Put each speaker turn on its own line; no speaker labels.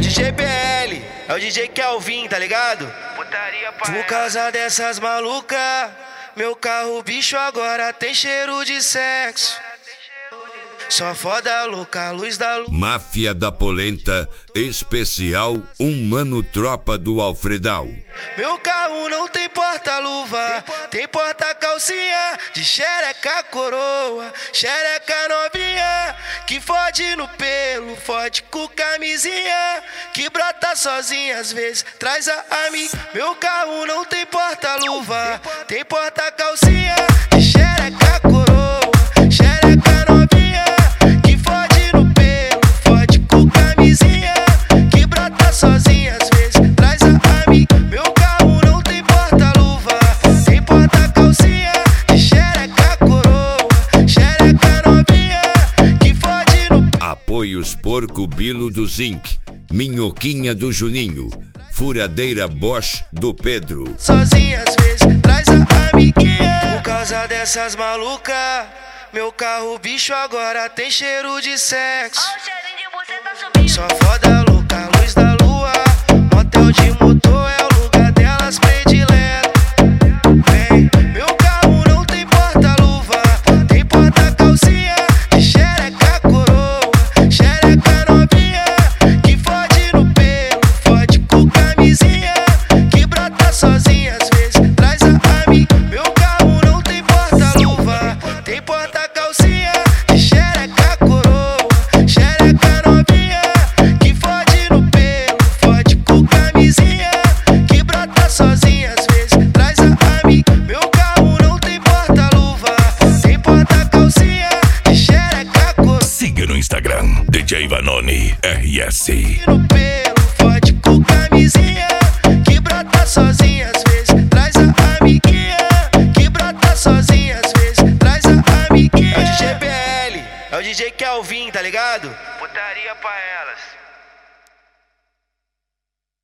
o DJ BL, é o DJ Kelvin, tá ligado?
Putaria pra
Por causa dessas malucas, meu carro bicho agora tem cheiro de sexo. Só foda louca, luz da luz.
Máfia da Polenta, especial Mano Tropa do Alfredal.
Meu carro não tem porta-luva, tem porta-calcinha de xereca coroa, xereca novinha, que fode no pelo, fode com camisinha, que brota sozinha às vezes, traz a amiga. Meu carro não tem porta-luva, tem porta-calcinha de xereca coroa, xereca novinha, que fode no pelo, fode com camisinha, que brota sozinha às vezes, traz a amiga. Meu carro não tem porta-luva, tem porta-calcinha de xereca coroa, xereca novinha, que fode no pelo.
Apoios Porco Bilo do Zinc, Minhoquinha do Juninho, Furadeira Bosch do Pedro.
Sozinha às vezes, traz a amiguinha. Por causa dessas malucas, meu carro bicho agora tem cheiro de sexo.
Ó, o cheirinho de buceta subindo.
Só foda louca, luz da lua, motel de motor é o lugar delas predileto. Vem, meu carro não tem porta-luva, tem porta-calcinha de xereca coroa, xereca novinha, que fode no pelo, fode com camisinha, que brota sozinha às vezes, traz a amiga. Meu carro não tem porta-luva, tem porta-calcinha de xereca coroa, xereca novinha, que fode no pelo, fode com camisinha, que brota sozinha às vezes, traz a amiga. Meu carro não tem porta-luva, tem porta-calcinha de xereca coroa.
Siga no Instagram, DJ Vanoni RS.
No pelo, fode com camisinha, que brota sozinha às vezes, traz a amiguinha, que brota sozinha às vezes, traz a amiguinha. É o DJ BL, é o DJ Kelvin, tá ligado?
Putaria pra elas.